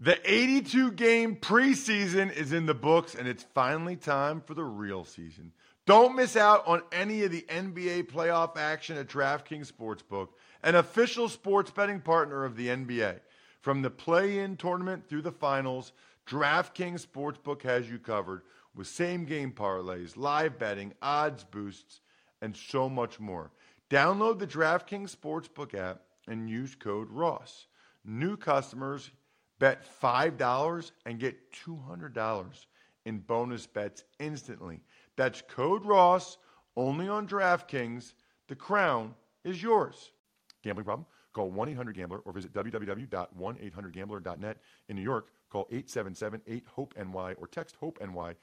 The 82-game preseason is in the books, and it's finally time for the real season. Don't miss out on any of the NBA playoff action at DraftKings Sportsbook, an official sports betting partner of the NBA. From the play-in tournament through the finals, DraftKings Sportsbook has you covered with same-game parlays, live betting, odds boosts, and so much more. Download the DraftKings Sportsbook app and use code ROSS. New customers bet $5 and get $200 in bonus bets instantly. That's code ROSS, only on DraftKings. The crown is yours. Gambling problem? Call 1-800-GAMBLER or visit www.1800gambler.net. In New York, call 877-8-HOPE-NY or text HOPE-NY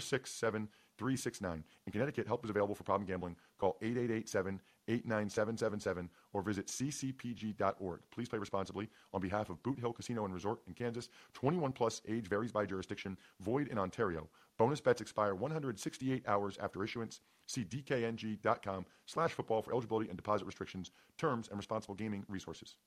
467-369. In Connecticut, help is available for problem gambling. Call 888-7-897-7777 or visit ccpg.org. Please play responsibly. On behalf of Boot Hill Casino and Resort in Kansas, 21 plus, age varies by jurisdiction, void in Ontario. Bonus bets expire 168 hours after issuance. See dkng.com/football for eligibility and deposit restrictions, terms, and responsible gaming resources.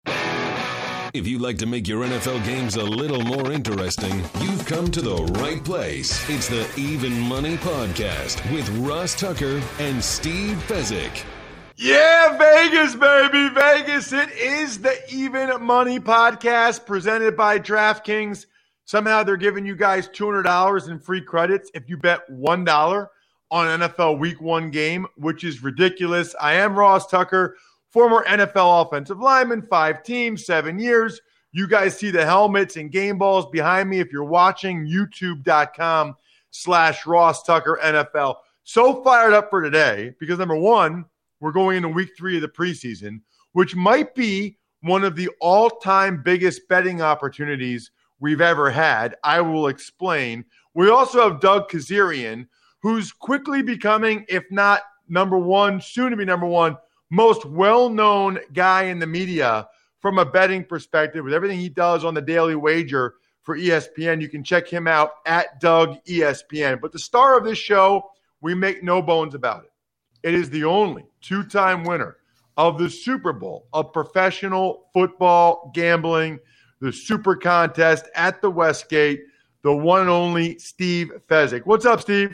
If you'd like to make your NFL games a little more interesting, you've come to the right place. It's the Even Money Podcast with Ross Tucker and Steve Fezzik. Yeah, Vegas, baby, Vegas. It is the Even Money Podcast presented by DraftKings. Somehow they're giving you guys $200 in free credits if you bet $1 on an NFL Week 1 game, which is ridiculous. I am Ross Tucker, former NFL offensive lineman, 5 teams, 7 years. You guys see the helmets and game balls behind me if you're watching, youtube.com/Ross Tucker NFL. So fired up for today because, number one, we're going into week 3 of the preseason, which might be one of the all-time biggest betting opportunities we've ever had. I will explain. We also have Doug Kezirian, who's quickly becoming, if not number one, soon to be number one, most well-known guy in the media from a betting perspective with everything he does on the Daily Wager for ESPN. You can check him out at Doug ESPN. But the star of this show, we make no bones about it. It is the only 2-time winner of the Super Bowl of professional football gambling, the Super Contest at the Westgate, the one and only Steve Fezzik. What's up, Steve?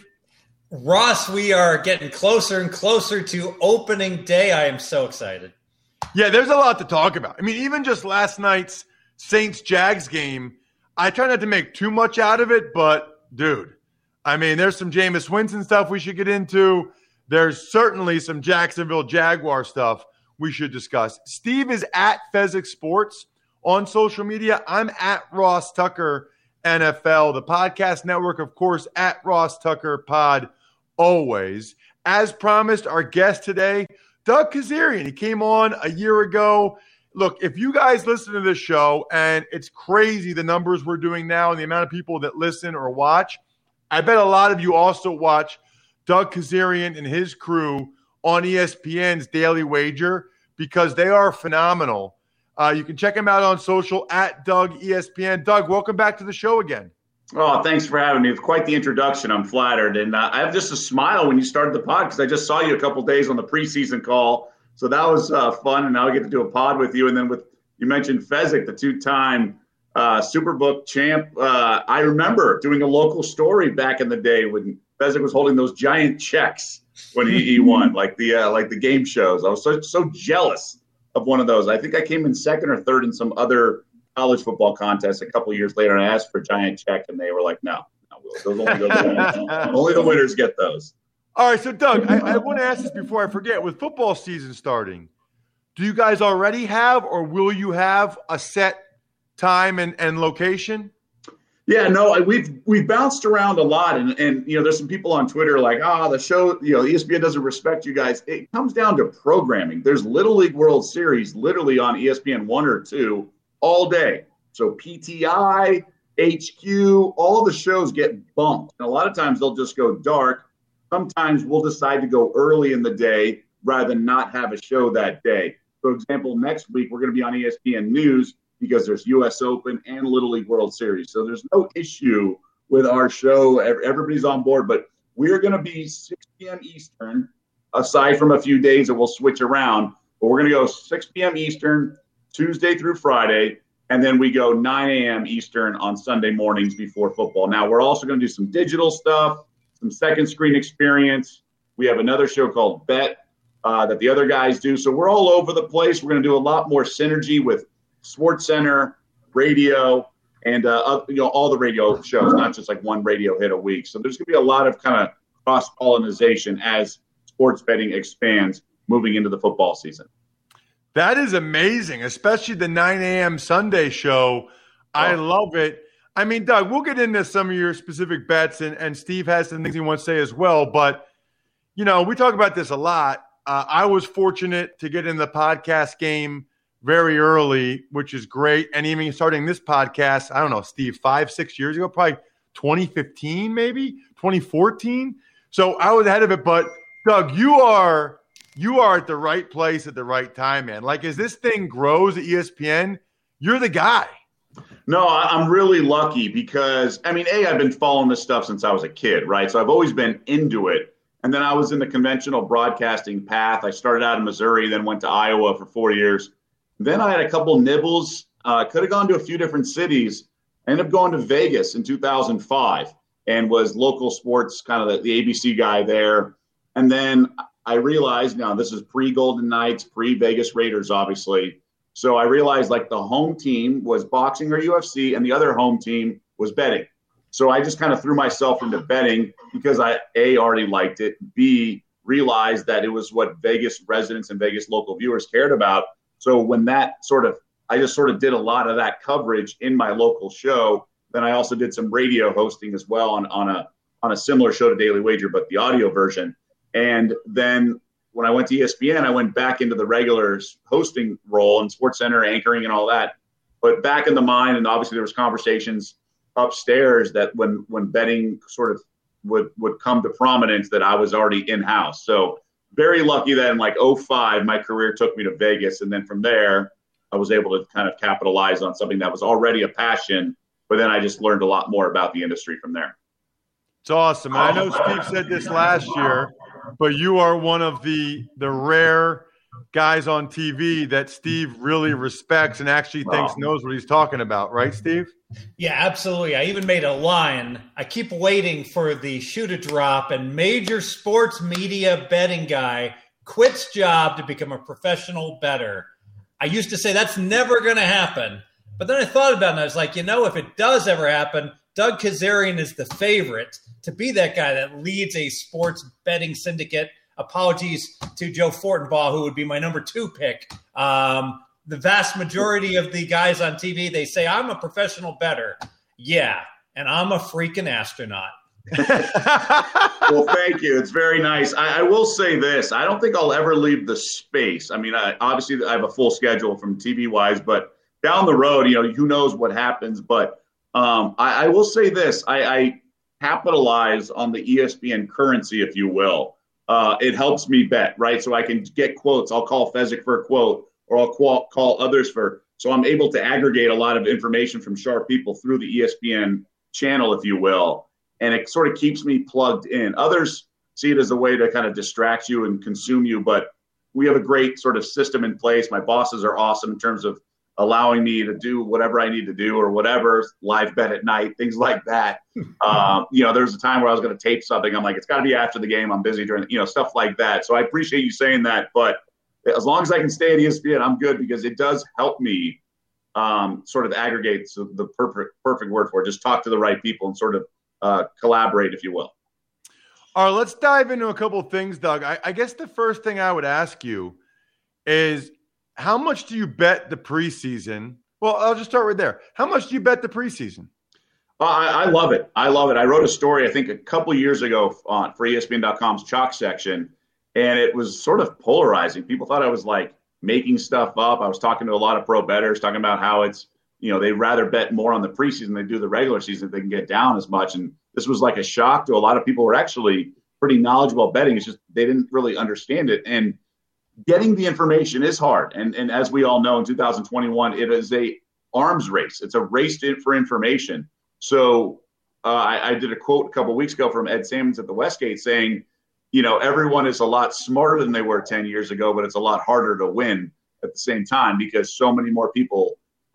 Ross, we are getting closer and closer to opening day. I am so excited. Yeah, there's a lot to talk about. I mean, even just last night's Saints-Jags game, I try not to make too much out of it, but, dude, I mean, there's some Jameis Winston stuff we should get into. There's certainly some Jacksonville Jaguar stuff we should discuss. Steve is at Fezzik Sports on social media. I'm at Ross Tucker NFL. The podcast network, of course, at Ross Tucker Pod always. As promised, our guest today, Doug Kezirian. He came on a year ago. Look, if you guys listen to this show, and it's crazy the numbers we're doing now and the amount of people that listen or watch, I bet a lot of you also watch Doug Kezirian and his crew on ESPN's Daily Wager because they are phenomenal. You can check him out on social at Doug ESPN. Doug, welcome back to the show again. Oh, thanks for having me. It's quite the introduction. I'm flattered. And I have just a smile when you started the pod because I just saw you a couple days on the preseason call. So that was fun. And now I get to do a pod with you. And then you mentioned Fezzik, the 2-time Superbook champ. I remember doing a local story back in the day when Fezzik was holding those giant checks when he won, like the game shows. I was so jealous of one of those. I think I came in second or third in some other college football contest a couple of years later, and I asked for a giant check, and they were like, no, those only go to only the winners get those. All right, so Doug, I want to ask this before I forget. With football season starting, do you guys already have or will you have a set time and location? Yeah, no, we've bounced around a lot, and there's some people on Twitter like, the show, ESPN doesn't respect you guys. It comes down to programming. There's Little League World Series literally on ESPN 1 or 2 all day. So PTI, HQ, all the shows get bumped, and a lot of times they'll just go dark. Sometimes we'll decide to go early in the day rather than not have a show that day. For example, next week we're going to be on ESPN News because there's U.S. Open and Little League World Series. So there's no issue with our show. Everybody's on board, but we're going to be 6 p.m. Eastern, aside from a few days that we'll switch around. But we're going to go 6 p.m. Eastern, Tuesday through Friday. And then we go 9 a.m. Eastern on Sunday mornings before football. Now, we're also going to do some digital stuff, some second screen experience. We have another show called Bet that the other guys do. So we're all over the place. We're going to do a lot more synergy with SportsCenter, radio, and all the radio shows, not just like one radio hit a week. So there's going to be a lot of kind of cross-pollination as sports betting expands moving into the football season. That is amazing, especially the 9 a.m. Sunday show. I love it. I mean, Doug, we'll get into some of your specific bets, and Steve has some things he wants to say as well. But, we talk about this a lot. I was fortunate to get in the podcast game very early, which is great. And even starting this podcast, I don't know, Steve, 5-6 years ago, probably 2015, maybe 2014. So I was ahead of it. But, Doug, you are at the right place at the right time, man. Like, as this thing grows at ESPN, you're the guy. No, I'm really lucky because, I've been following this stuff since I was a kid, right? So I've always been into it. And then I was in the conventional broadcasting path. I started out in Missouri, then went to Iowa for 4 years. Then I had a couple nibbles. Could have gone to a few different cities. I ended up going to Vegas in 2005 and was local sports, kind of the ABC guy there. And then I realized, now this is pre-Golden Knights, pre-Vegas Raiders, obviously. So I realized like the home team was boxing or UFC and the other home team was betting. So I just kind of threw myself into betting because I, A, already liked it, B, realized that it was what Vegas residents and Vegas local viewers cared about. So when I just sort of did a lot of that coverage in my local show. Then I also did some radio hosting as well on a similar show to Daily Wager, but the audio version. And then when I went to ESPN, I went back into the regular hosting role and SportsCenter anchoring and all that. But back in the mind, and obviously there was conversations upstairs that when betting sort of would come to prominence, that I was already in-house. So very lucky that in like 2005, my career took me to Vegas. And then from there, I was able to kind of capitalize on something that was already a passion. But then I just learned a lot more about the industry from there. It's awesome. I know Steve said this last year, but you are one of the rare guys on TV that Steve really respects and actually thinks knows what he's talking about. Right, Steve? Yeah, absolutely. I even made a line. I keep waiting for the shoe to drop, and major sports media betting guy quits job to become a professional bettor. I used to say that's never going to happen. But then I thought about it, and I was like, if it does ever happen, Doug Kazarian is the favorite to be that guy that leads a sports betting syndicate. Apologies to Joe Fortenbaugh, who would be my number 2 pick. The vast majority of the guys on TV, they say, I'm a professional bettor. Yeah, and I'm a freaking astronaut. Well, thank you. It's very nice. I will say this. I don't think I'll ever leave the space. Obviously, I have a full schedule from TV-wise, but down the road, who knows what happens. But I will say this. I capitalize on the ESPN currency, if you will. It helps me bet, right? So I can get quotes. I'll call Fezzik for a quote, or I'll call others so I'm able to aggregate a lot of information from sharp people through the ESPN channel, if you will. And it sort of keeps me plugged in. Others see it as a way to kind of distract you and consume you, but we have a great sort of system in place. My bosses are awesome in terms of allowing me to do whatever I need to do or whatever, live bet at night, things like that. There was a time where I was going to tape something. I'm like, it's got to be after the game. I'm busy during, stuff like that. So I appreciate you saying that. But as long as I can stay at ESPN, I'm good, because it does help me sort of aggregate the perfect word for it. Just talk to the right people and sort of collaborate, if you will. All right, let's dive into a couple of things, Doug. I guess the first thing I would ask you is, how much do you bet the preseason? Well, I'll just start right there. How much do you bet the preseason? I love it. I wrote a story, I think, a couple years ago for ESPN.com's Chalk section, and it was sort of polarizing. People thought I was like making stuff up. I was talking to a lot of pro bettors, talking about how it's, they'd rather bet more on the preseason than they do the regular season if they can get down as much. And this was like a shock to a lot of people who were actually pretty knowledgeable about betting. It's just they didn't really understand it. And getting the information is hard. And as we all know, in 2021, it is a arms race. It's a race for information. So I did a quote a couple of weeks ago from Ed Salmons at the Westgate saying, everyone is a lot smarter than they were 10 years ago, but it's a lot harder to win at the same time because so many more people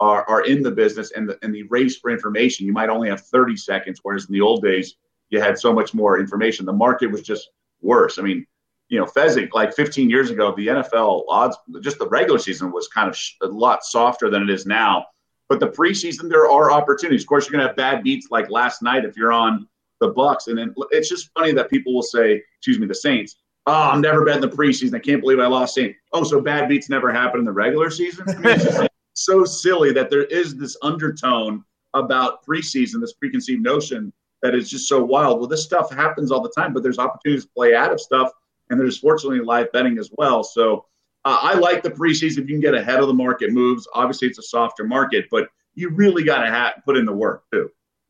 are in the business and the race for information. You might only have 30 seconds, whereas in the old days, you had so much more information. The market was just worse. I mean, Fezzik, like 15 years ago, the NFL odds, just the regular season was kind of a lot softer than it is now. But the preseason, there are opportunities. Of course, you're going to have bad beats like last night if you're on the Bucs. And then it's just funny that people will say, the Saints, oh, I'm never betting the preseason. I can't believe I lost Saints. Oh, so bad beats never happen in the regular season? I mean, it's just so silly that there is this undertone about preseason, this preconceived notion that is just so wild. Well, this stuff happens all the time, but there's opportunities to play out of stuff, and there's fortunately live betting as well. So I like the preseason if you can get ahead of the market moves. Obviously, it's a softer market, but you really got to put in the work too.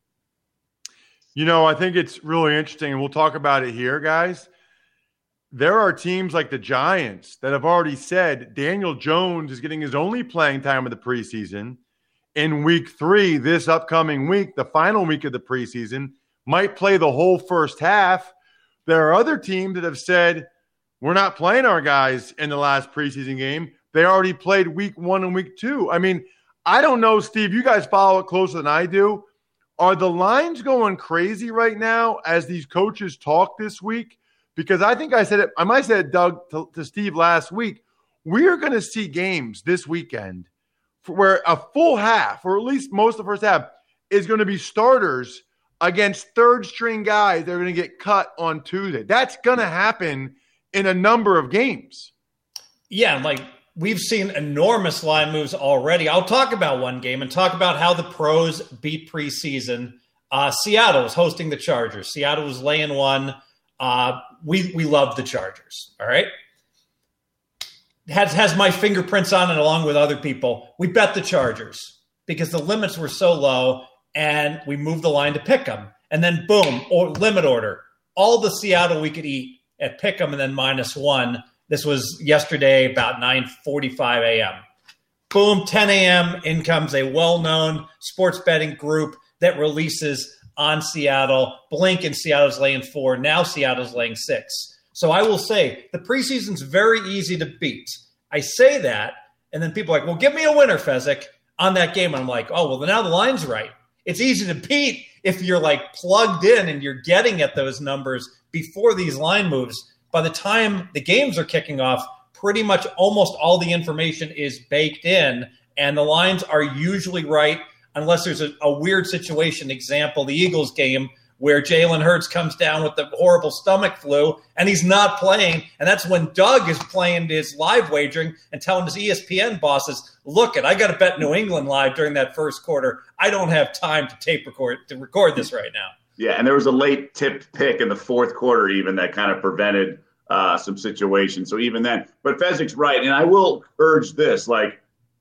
I think it's really interesting, and we'll talk about it here, guys. There are teams like the Giants that have already said Daniel Jones is getting his only playing time of the preseason. In week 3, this upcoming week, the final week of the preseason, might play the whole first half. There are other teams that have said, we're not playing our guys in the last preseason game. They already played week 1 and week 2. I mean, I don't know, Steve, you guys follow it closer than I do. Are the lines going crazy right now as these coaches talk this week? Because I think I said it, I might have said it, Doug, to Steve last week. We're going to see games this weekend where a full half, or at least most of the first half, is going to be starters against third-string guys that are going to get cut on Tuesday. That's going to happen in a number of games. Yeah, like we've seen enormous line moves already. I'll talk about one game and talk about how the pros beat preseason. Seattle was hosting the Chargers. Seattle was laying 1. We love the Chargers, all right? Has my fingerprints on it along with other people. We bet the Chargers because the limits were so low, and we moved the line to pick them. And then, boom, or limit order. All the Seattle we could eat at pick them and then -1. This was yesterday about 9:45 a.m. Boom, 10 a.m. in comes a well-known sports betting group that releases on Seattle. Blink and Seattle's laying 4. Now Seattle's laying 6. So I will say the preseason's very easy to beat. I say that, and then people are like, well, give me a winner, Fezzik, on that game. And I'm like, oh, well, now the line's right. It's easy to beat if you're like plugged in and you're getting at those numbers before these line moves. By the time the games are kicking off, pretty much almost all the information is baked in, and the lines are usually right unless there's a weird situation. Example, the Eagles game where Jalen Hurts comes down with the horrible stomach flu and he's not playing. And that's when Doug is playing his live wagering and telling his ESPN bosses, look, I got to bet New England live during that first quarter. I don't have time to record this right now. Yeah, and there was a late tipped pick in the fourth quarter even that kind of prevented some situations. So even then, but Fezzik's right. And I will urge this, like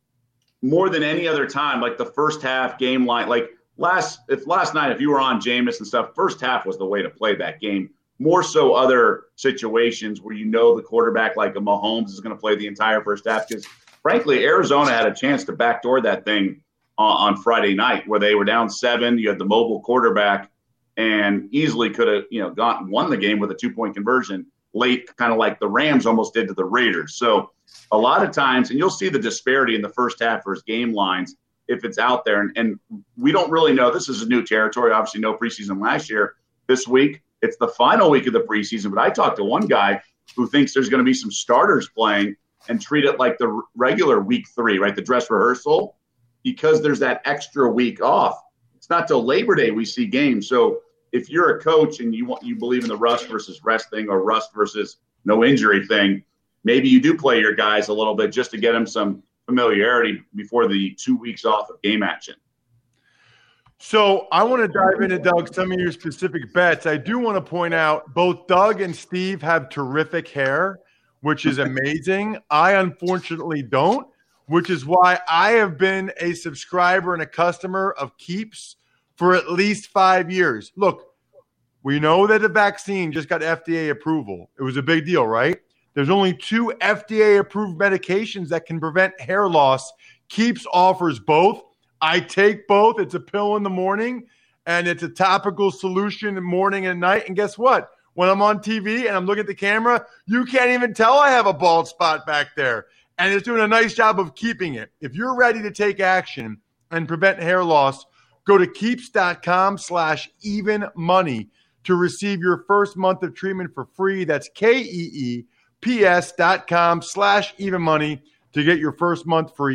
more than any other time, like the first half game line, like last night, if you were on Jameis and stuff, first half was the way to play that game. More so other situations where the quarterback like a Mahomes is going to play the entire first half, because frankly, Arizona had a chance to backdoor that thing on Friday night where they were down 7. You had the mobile quarterback and easily could have won the game with a 2-point conversion late, kind of like the Rams almost did to the Raiders. So a lot of times, and you'll see the disparity in the first half versus game lines if it's out there. And we don't really know. This is a new territory. Obviously, no preseason last year. This week, it's the final week of the preseason. But I talked to one guy who thinks there's going to be some starters playing and treat it like the regular week 3, right, the dress rehearsal, because there's that extra week off. It's not till Labor Day we see games. So if you're a coach and you believe in the rust versus rest thing or rust versus no injury thing, maybe you do play your guys a little bit just to get them some familiarity before the 2 weeks off of game action. So I want to dive into, Doug, some of your specific bets. I do want to point out both Doug and Steve have terrific hair, which is amazing. I unfortunately don't, which is why I have been a subscriber and a customer of Keeps for at least 5 years. Look, we know that the vaccine just got FDA approval. It was a big deal, right? There's only 2 FDA-approved medications that can prevent hair loss. Keeps offers both. I take both. It's a pill in the morning, and it's a topical solution in the morning and night. And guess what? When I'm on TV and I'm looking at the camera, you can't even tell I have a bald spot back there. and it's doing a nice job of keeping it. If you're ready to take action and prevent hair loss, go to keeps.com/evenmoney to receive your first month of treatment for free. That's KEEPS.com/evenmoney to get your first month free.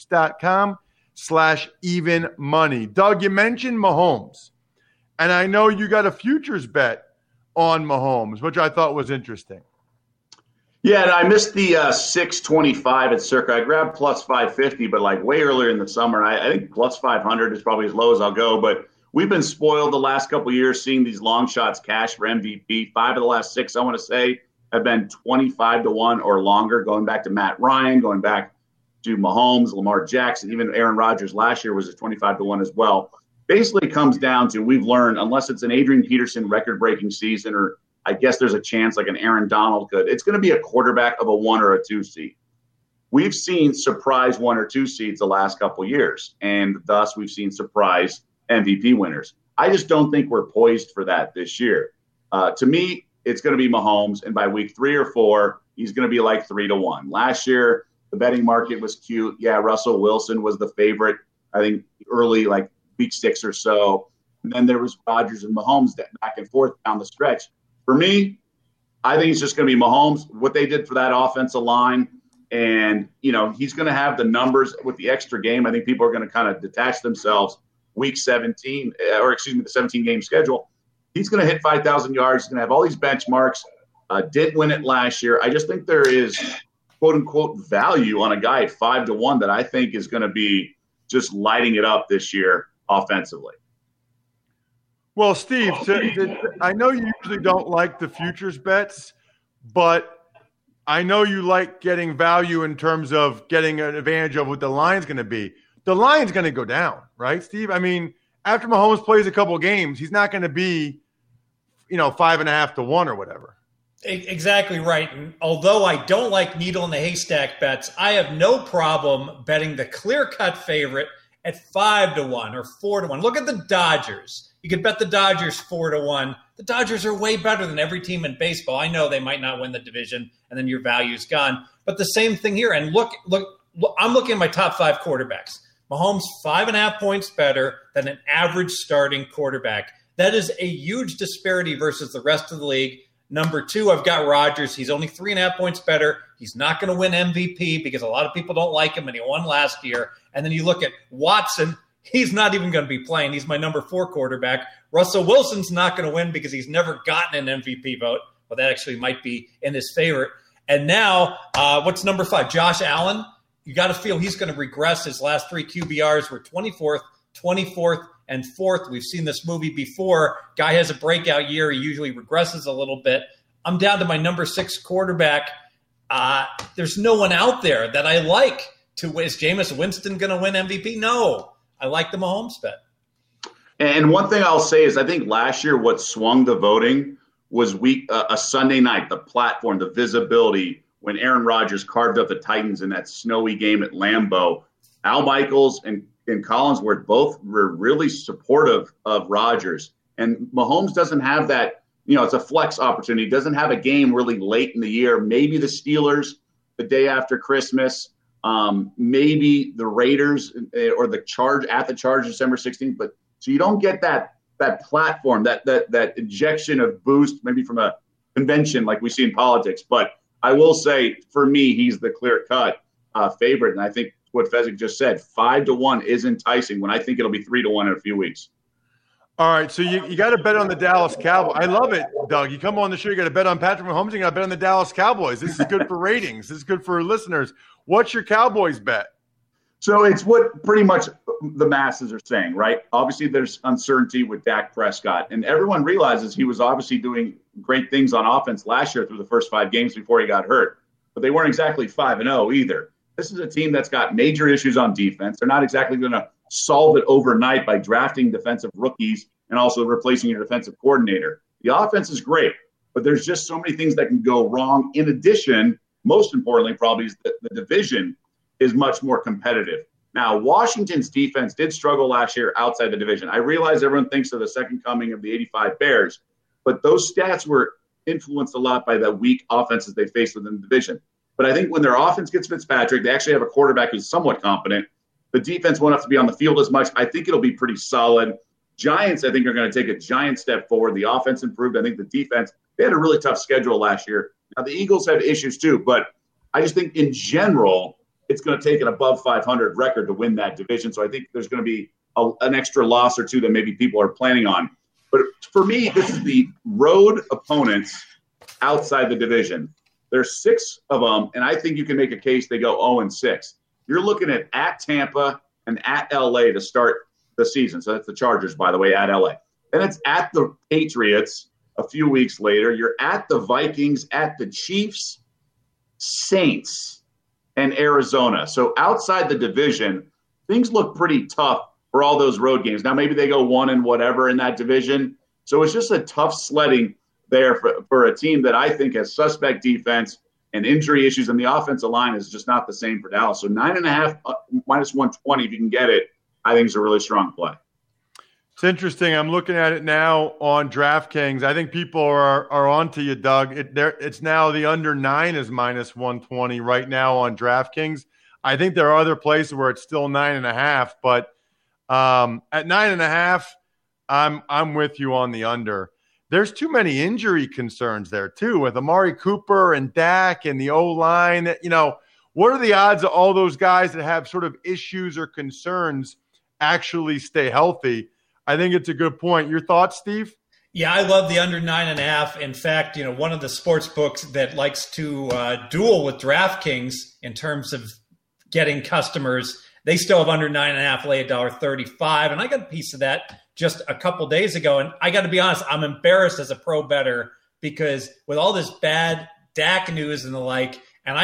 Keeps.com/evenmoney. Doug, you mentioned Mahomes, and I know you got a futures bet on Mahomes, which I thought was interesting. Yeah, and I missed the 625 at Circa. I grabbed plus 550, but like way earlier in the summer. I think plus 500 is probably as low as I'll go. But we've been spoiled the last couple of years seeing these long shots cash for MVP. 5 of the last 6, I want to say, have been 25-1 or longer, going back to Matt Ryan, going back to Mahomes, Lamar Jackson, even Aaron Rodgers last year was a 25-1 as well. Basically, it comes down to, we've learned, unless it's an Adrian Peterson record-breaking season, or I guess there's a chance like an Aaron Donald could, it's going to be a quarterback of a 1 or a 2 seed. We've seen surprise 1 or 2 seeds the last couple of years, and thus we've seen surprise MVP winners. I just don't think we're poised for that this year. To me, it's going to be Mahomes, and by week 3 or 4, he's going to be like 3-1. Last year, the betting market was cute. Yeah, Russell Wilson was the favorite, I think, early, like week 6 or so. And then there was Rodgers and Mahomes back and forth down the stretch. For me, I think it's just going to be Mahomes, what they did for that offensive line. And, he's going to have the numbers with the extra game. I think people are going to kind of detach themselves week 17, the 17-game schedule. He's going to hit 5,000 yards. He's going to have all these benchmarks. Did win it last year. I just think there is, quote unquote, value on a guy at 5-1 that I think is going to be just lighting it up this year offensively. Well, Steve, I know you usually don't like the futures bets, but I know you like getting value in terms of getting an advantage of what the line's going to be. The line's going to go down, right, Steve? I mean, after Mahomes plays a couple games, he's not going to be, 5.5-1 or whatever. Exactly right. And although I don't like needle in the haystack bets, I have no problem betting the clear-cut favorite at 5-1 or 4-1. Look at the Dodgers. You could bet the Dodgers 4-1. The Dodgers are way better than every team in baseball. I know they might not win the division, and then your value's gone. But the same thing here. And look, I'm looking at my top 5 quarterbacks. Mahomes 5.5 points better than an average starting quarterback. That is a huge disparity versus the rest of the league. Number 2, I've got Rodgers. He's only 3.5 points better. He's not going to win MVP because a lot of people don't like him, and he won last year. And then you look at Watson. He's not even going to be playing. He's my number 4 quarterback. Russell Wilson's not going to win because he's never gotten an MVP vote. Well, that actually might be in his favor. And now, what's number 5? Josh Allen. You got to feel he's going to regress. His last 3 QBRs were 24th, 24th, and 4th. We've seen this movie before. Guy has a breakout year. He usually regresses a little bit. I'm down to my number 6 quarterback. There's no one out there that I like to win. Is Jameis Winston going to win MVP? No. I like the Mahomes bet. And one thing I'll say is I think last year what swung the voting was a Sunday night, the platform, the visibility, when Aaron Rodgers carved up the Titans in that snowy game at Lambeau. Al Michaels and Collinsworth both were really supportive of Rodgers. And Mahomes doesn't have that, it's a flex opportunity. He doesn't have a game really late in the year. Maybe the Steelers the day after Christmas. Maybe the Raiders or the Chargers December 16th. But so you don't get that platform, that injection of boost, maybe from a convention like we see in politics. But I will say, for me, he's the clear-cut favorite. And I think what Fezzik just said, 5-1 is enticing when I think it'll be 3-1 in a few weeks. All right, so you got to bet on the Dallas Cowboys. I love it, Doug. You come on the show, you got to bet on Patrick Mahomes, you got to bet on the Dallas Cowboys. This is good for ratings. This is good for listeners. What's your Cowboys bet? So it's what pretty much the masses are saying, right? Obviously, there's uncertainty with Dak Prescott, and everyone realizes he was obviously doing great things on offense last year through the first 5 games before he got hurt. But they weren't exactly 5-0 either. This is a team that's got major issues on defense. They're not exactly going to solve it overnight by drafting defensive rookies and also replacing your defensive coordinator. The offense is great, but there's just so many things that can go wrong. In addition, most importantly, probably is the division is much more competitive. Now, Washington's defense did struggle last year outside the division. I realize everyone thinks of the second coming of the 85 Bears, but those stats were influenced a lot by the weak offenses they faced within the division. But I think when their offense gets Fitzpatrick, they actually have a quarterback who's somewhat competent. The defense won't have to be on the field as much. I think it'll be pretty solid. Giants, I think, are going to take a giant step forward. The offense improved. I think the defense, they had a really tough schedule last year. Now, the Eagles have issues too, but I just think in general, it's going to take an above 500 record to win that division. So I think there's going to be an extra loss or two that maybe people are planning on. But for me, this is the road opponents outside the division. There's 6 of them, and I think you can make a case they go 0-6. You're looking at Tampa and at LA to start the season. So that's the Chargers, by the way, at LA. Then it's at the Patriots a few weeks later. You're at the Vikings, at the Chiefs, Saints, and Arizona. So outside the division, things look pretty tough for all those road games. Now, maybe they go 1 and whatever in that division. So it's just a tough sledding there for a team that I think has suspect defense and injury issues, and the offensive line is just not the same for Dallas. So 9.5 minus 120, if you can get it, I think is a really strong play. It's interesting. I'm looking at it now on DraftKings. I think people are onto you, Doug. It's now the under 9 is minus 120 right now on DraftKings. I think there are other places where it's still 9.5, but at 9.5, I'm with you on the under. There's too many injury concerns there too with Amari Cooper and Dak and the O-line. What are the odds of all those guys that have sort of issues or concerns actually stay healthy? I think it's a good point. Your thoughts, Steve? Yeah, I love the under 9.5. In fact, one of the sports books that likes to duel with DraftKings in terms of getting customers, they still have under 9.5, lay $1.35. And I got a piece of that just a couple days ago. And I got to be honest, I'm embarrassed as a pro bettor because with all this bad Dak news and the like, and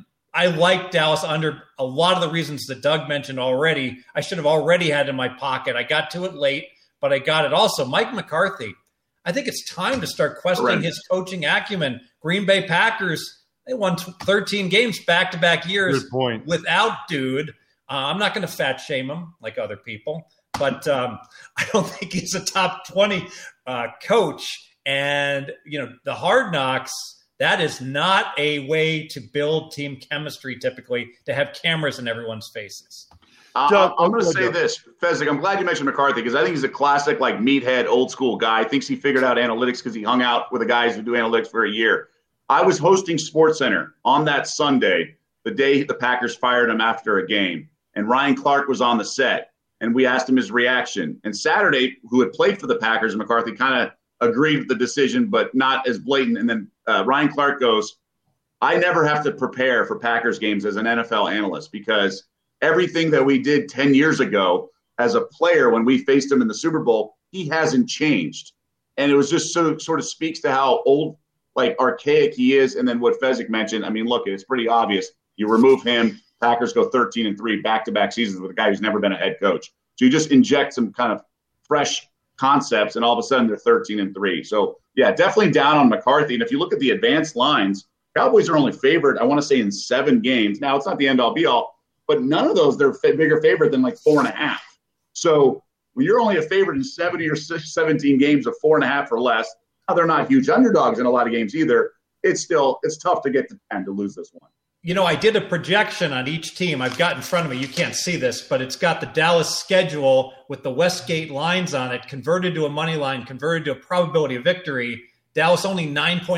I like Dallas under a lot of the reasons that Doug mentioned already. I should have already had in my pocket. I got to it late, but I got it also. Mike McCarthy, I think it's time to start questioning his coaching acumen. Green Bay Packers, they won 13 games back-to-back years without Dude. I'm not going to fat shame him like other people, but I don't think he's a top 20 coach. And, the Hard Knocks, that is not a way to build team chemistry typically, to have cameras in everyone's faces. I'm going to say this, Fezzik, I'm glad you mentioned McCarthy because I think he's a classic, meathead, old school guy. Thinks he figured out analytics because he hung out with the guys who do analytics for a year. I was hosting SportsCenter on that Sunday, the day the Packers fired him after a game, and Ryan Clark was on the set, and we asked him his reaction. And Saturday, who had played for the Packers, McCarthy kind of agreed with the decision, but not as blatant. And then Ryan Clark goes, I never have to prepare for Packers games as an NFL analyst because everything that we did 10 years ago as a player when we faced him in the Super Bowl, he hasn't changed. And it was just sort of speaks to how old, archaic he is. And then what Fezzik mentioned, I mean, look, it's pretty obvious. You remove him, Packers go 13-3 back-to-back seasons with a guy who's never been a head coach. So you just inject some kind of fresh concepts, and all of a sudden they're 13-3. So, yeah, definitely down on McCarthy. And if you look at the advanced lines, Cowboys are only favored, I want to say, in 7 games. Now, it's not the end-all, be-all, but none of those, they're bigger favorite than 4.5. So when you're only a favorite in 70 or 17 games of 4.5 or less, now they're not huge underdogs in a lot of games either. It's tough to get to 10 to lose this one. I did a projection on each team. I've got in front of me. You can't see this, but it's got the Dallas schedule with the Westgate lines on it, converted to a money line, converted to a probability of victory. Dallas only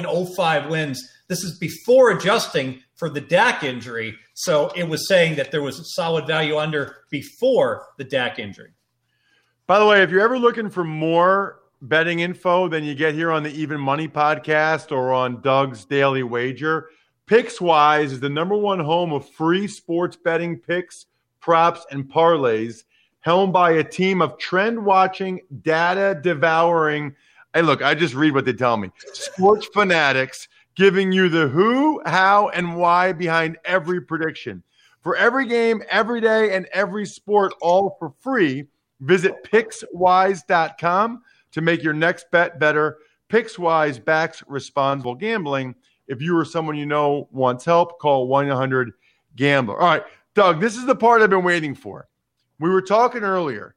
9.05 wins. This is before adjusting for the Dak injury. So it was saying that there was a solid value under before the Dak injury. By the way, if you're ever looking for more betting info than you get here on the Even Money podcast or on Doug's Daily Wager, PicksWise is the #1 home of free sports betting picks, props, and parlays, helmed by a team of trend-watching, data-devouring, hey, look, I just read what they tell me, sports fanatics giving you the who, how, and why behind every prediction. For every game, every day, and every sport, all for free, visit PicksWise.com to make your next bet better. PicksWise backs responsible gambling. If you or someone you know wants help, call 1-800-GAMBLER. All right, Doug, this is the part I've been waiting for. We were talking earlier.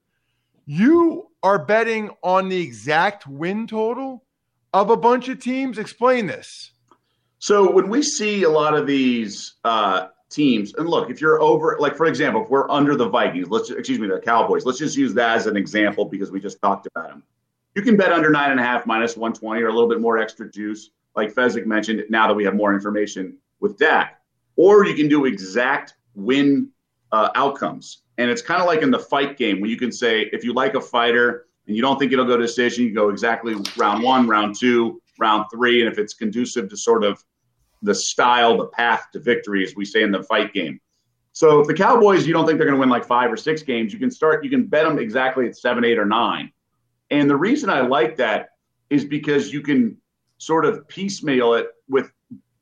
You are betting on the exact win total of a bunch of teams. Explain this. So when we see a lot of these teams, and look, if you're over, like for example, if we're under the Vikings, the Cowboys, let's just use that as an example because we just talked about them. You can bet under 9.5 minus 120 or a little bit more extra juice, like Fezzik mentioned, now that we have more information with Dak. Or you can do exact win outcomes. And it's kind of like in the fight game where you can say, if you like a fighter and you don't think it'll go to decision, you go exactly round 1, round 2, round 3. And if it's conducive to sort of the style, the path to victory, as we say in the fight game. So if the Cowboys, you don't think they're going to win like 5 or 6 games, you can bet them exactly at 7, 8, or 9. And the reason I like that is because you can sort of piecemeal it with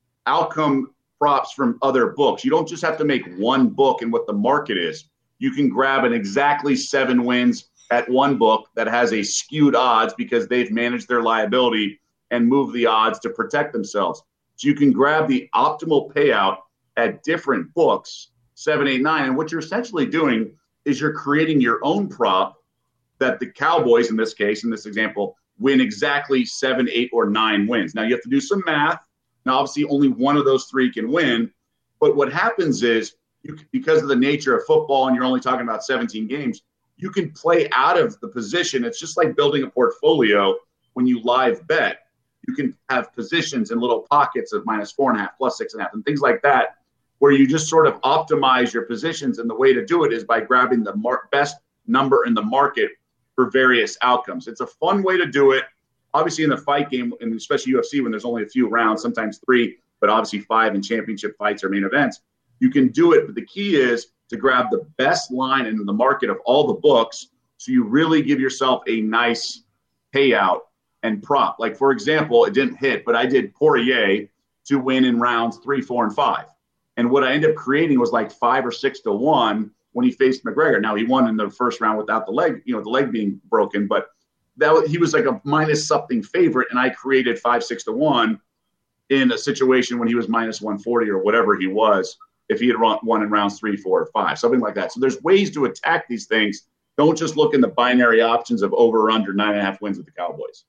outcome props from other books. You don't just have to make one book and what the market is. You can grab an exactly 7 wins at one book that has a skewed odds because they've managed their liability and move the odds to protect themselves. So you can grab the optimal payout at different books, 7, 8, 9. And what you're essentially doing is you're creating your own prop that the Cowboys, in this case, in this example, win exactly 7, 8, or 9 wins. Now, you have to do some math. Now, obviously, only one of those 3 can win. But what happens is, because of the nature of football, and you're only talking about 17 games, you can play out of the position. It's just like building a portfolio when you live bet. You can have positions in little pockets of minus 4.5, plus 6.5, and things like that, where you just sort of optimize your positions. And the way to do it is by grabbing the best number in the market for various outcomes. It's a fun way to do it. Obviously, in the fight game, and especially UFC, when there's only a few rounds, sometimes 3, but obviously 5 in championship fights or main events, you can do it. But the key is to grab the best line in the market of all the books so you really give yourself a nice payout and prop. Like, for example, it didn't hit, but I did Poirier to win in rounds 3, 4, and 5. And what I ended up creating was like 5 or 6 to 1 when he faced McGregor. Now, he won in the first round without the leg, the leg being broken, but he was like a minus something favorite, and I created 5, 6 to 1 in a situation when he was minus 140 or whatever he was, if he had won in rounds 3, 4, or 5, something like that. So there's ways to attack these things. Don't just look in the binary options of over or under 9.5 wins with the Cowboys.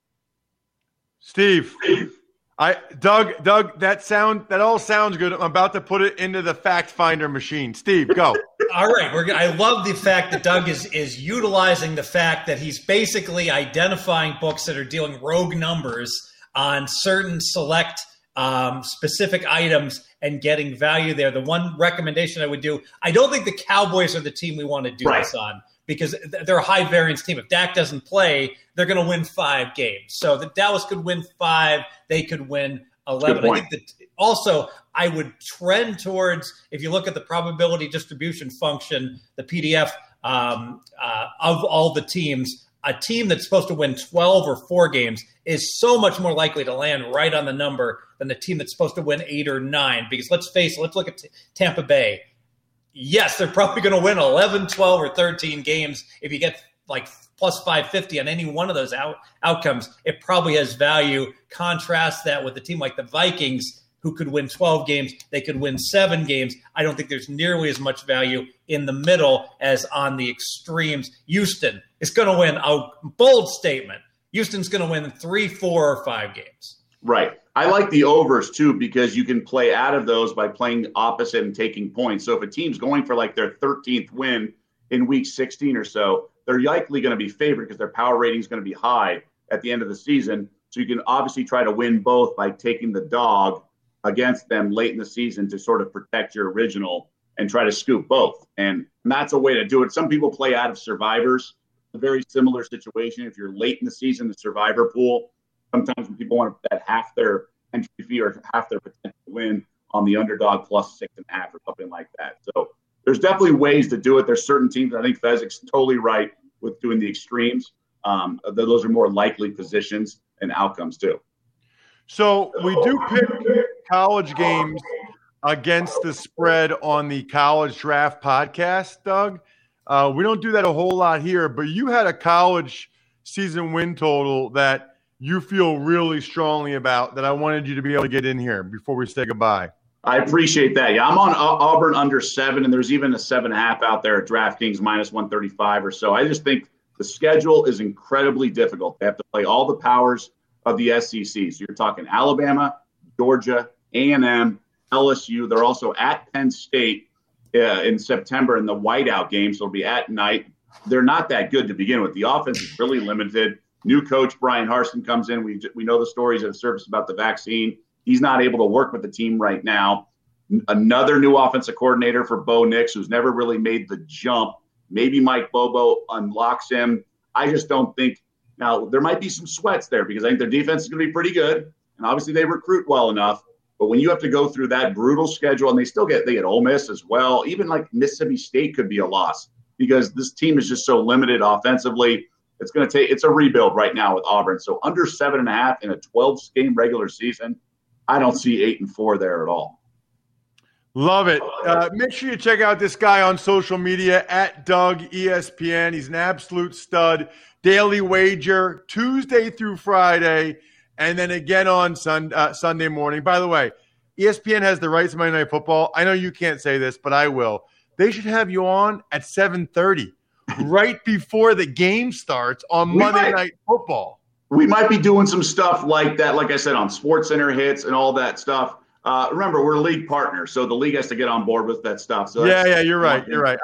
Steve, Doug, that all sounds good. I'm about to put it into the fact finder machine. Steve, go. All right, I love the fact that Doug is utilizing the fact that he's basically identifying books that are dealing rogue numbers on certain select specific items and getting value there. The one recommendation I would do, I don't think the Cowboys are the team we want to do this on, because they're a high variance team. If Dak doesn't play, they're going to win 5 games. So the Dallas could win 5, they could win 11. I think that also I would trend towards, if you look at the probability distribution function, the PDF of all the teams, a team that's supposed to win 12 or 4 games is so much more likely to land right on the number than the team that's supposed to win 8 or 9. Because let's face it, let's look at Tampa Bay. Yes, they're probably going to win 11, 12, or 13 games. If you get like plus 550 on any one of those outcomes, it probably has value. Contrast that with a team like the Vikings, who could win 12 games. They could win 7 games. I don't think there's nearly as much value in the middle as on the extremes. Houston is going to win, a bold statement. Houston's going to win 3, 4, or 5 games. Right. I like the overs, too, because you can play out of those by playing opposite and taking points. So if a team's going for like their 13th win in week 16 or so, they're likely going to be favored because their power rating is going to be high at the end of the season. So you can obviously try to win both by taking the dog against them late in the season to sort of protect your original and try to scoop both. And that's a way to do it. Some people play out of survivors, a very similar situation. If you're late in the season, the survivor pool, sometimes when people want to bet half their entry fee or half their potential win on the underdog plus 6.5 or something like that. So there's definitely ways to do it. There's certain teams, I think Fezzik's totally right with doing the extremes. Those are more likely positions and outcomes too. So we do pick college games against the spread on the College Draft podcast, Doug. We don't do that a whole lot here, but you had a college season win total that you feel really strongly about that I wanted you to be able to get in here before we say goodbye. I appreciate that. Yeah, I'm on Auburn under 7, and there's even a 7.5 out there at DraftKings minus 135 or so. I just think the schedule is incredibly difficult. They have to play all the powers of the SEC. So you're talking Alabama, Georgia, A&M, LSU. They're also at Penn State in September in the whiteout game, so it'll be at night. They're not that good to begin with. The offense is really limited. New coach Brian Harsin comes in. We know the stories that have surfaced about the vaccine. He's not able to work with the team right now. Another new offensive coordinator for Bo Nix, who's never really made the jump. Maybe Mike Bobo unlocks him. I just don't think – now, there might be some sweats there because I think their defense is going to be pretty good, and obviously they recruit well enough. But when you have to go through that brutal schedule, and they get Ole Miss as well, even like Mississippi State could be a loss because this team is just so limited offensively. It's a rebuild right now with Auburn. So under 7.5 in a 12-game regular season, I don't see 8-4 there at all. Love it. Make sure you check out this guy on social media at Doug ESPN. He's an absolute stud. Daily Wager, Tuesday through Friday, and then again on Sunday morning. By the way, ESPN has the rights to Monday Night Football. I know you can't say this, but I will. They should have you on at 7:30, right before the game starts on Monday Night Football. We might be doing some stuff like that, like I said, on SportsCenter hits and all that stuff. Remember, we're league partners, so the league has to get on board with that stuff. So yeah, you're right. You're right.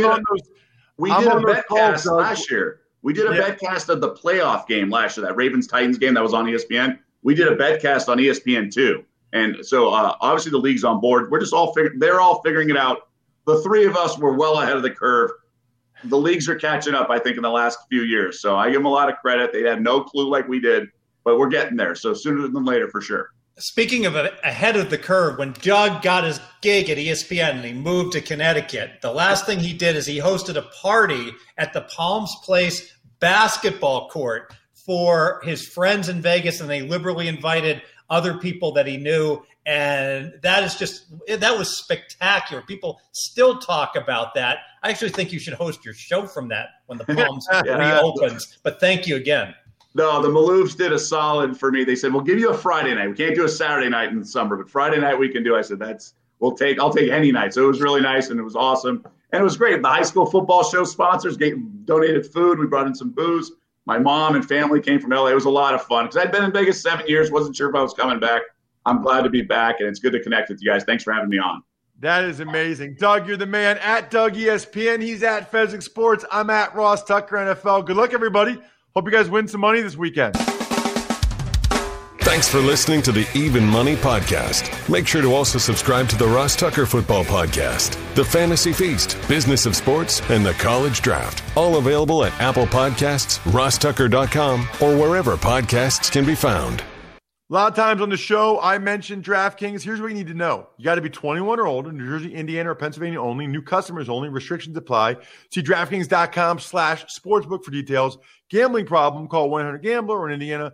We did a betcast last year. We did a betcast of the playoff game last year, that Ravens-Titans game that was on ESPN. We did a betcast on ESPN too. And so obviously the league's on board. We're just they're all figuring it out. The three of us were well ahead of the curve. The leagues are catching up, I think, in the last few years. So I give them a lot of credit. They had no clue like we did, but we're getting there. So sooner than later for sure. Speaking of ahead of the curve, when Doug got his gig at ESPN and he moved to Connecticut, the last thing he did is he hosted a party at the Palms Place basketball court for his friends in Vegas, and they liberally invited other people that he knew. And that was spectacular. People still talk about that. I actually think you should host your show from that when the Palms reopens. But thank you again. No, the Maloofs did a solid for me. They said, we'll give you a Friday night. We can't do a Saturday night in the summer, but Friday night we can do. I said, I'll take any night. So it was really nice, and it was awesome. And it was great. The high school football show sponsors donated food. We brought in some booze. My mom and family came from LA. It was a lot of fun because I'd been in Vegas 7 years, wasn't sure if I was coming back. I'm glad to be back, and it's good to connect with you guys. Thanks for having me on. That is amazing. Doug, you're the man. At Doug ESPN. He's at Fezzik Sports. I'm at Ross Tucker NFL. Good luck, everybody. Hope you guys win some money this weekend. Thanks for listening to the Even Money Podcast. Make sure to also subscribe to the Ross Tucker Football Podcast, The Fantasy Feast, Business of Sports, and The College Draft. All available at Apple Podcasts, rosstucker.com, or wherever podcasts can be found. A lot of times on the show, I mentioned DraftKings. Here's what you need to know. You got to be 21 or older, New Jersey, Indiana, or Pennsylvania only. New customers only. Restrictions apply. See DraftKings.com/sportsbook for details. Gambling problem, call 1-800-GAMBLER, or in Indiana,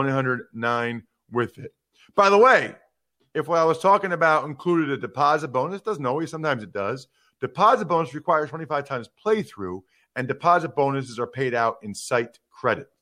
1-800-9-WITH-IT. By the way, if what I was talking about included a deposit bonus, doesn't always, sometimes it does. Deposit bonus requires 25 times playthrough, and deposit bonuses are paid out in site credit.